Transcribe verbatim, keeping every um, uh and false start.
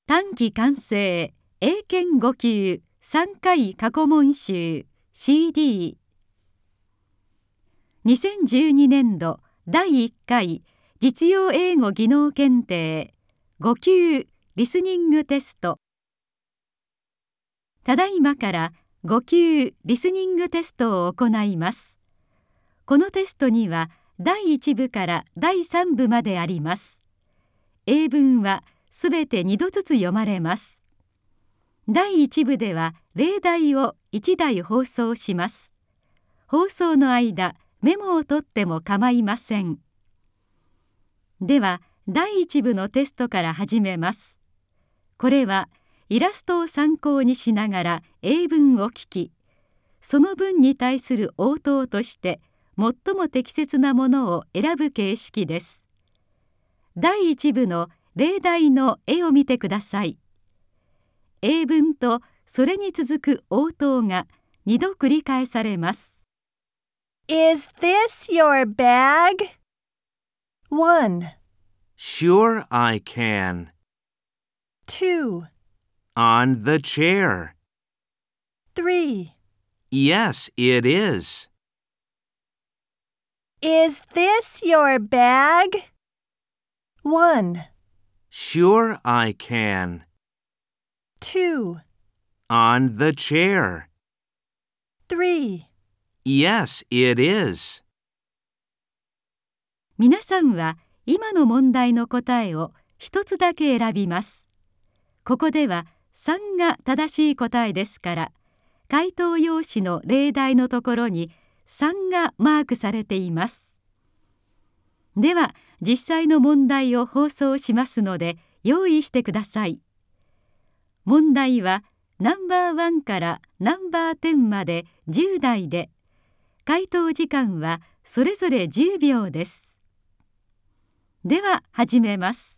短期完成英検ご級さんかい過去問集 シーディー にせんじゅうにねんどだいいっかい実用英語技能検定ご級リスニングテスト。ただいまからご級リスニングテストを行います。このテストにはだいいち部からだいさん部まであります。英文はすべてにどずつ読まれます。だいいち部では例題をいちだい放送します。放送の間、メモを取っても構いません。では、だいいち部のテストから始めます。これはイラストを参考にしながら英文を聞き、その文に対する応答として最も適切なものを選ぶ形式です。だいいち部の例題の絵を見てください。英文とそれに続く応答がにど繰り返されます。 Is this your bag? one. Sure I can. two. On the chair. three. Yes, it is. Is this your bag? one. Sure I can. two. On the chair. three. Yes, it is. 皆さんは今の問題の答えを一つだけ選びます。ここではさんが正しい答えですから、回答用紙の例題のところにさんがマークされています。では、実際の問題を放送しますので、用意してください。問題はナンバーワンからナンバーテンまでじゅう題で、回答時間はそれぞれじゅうびょうです。では始めます。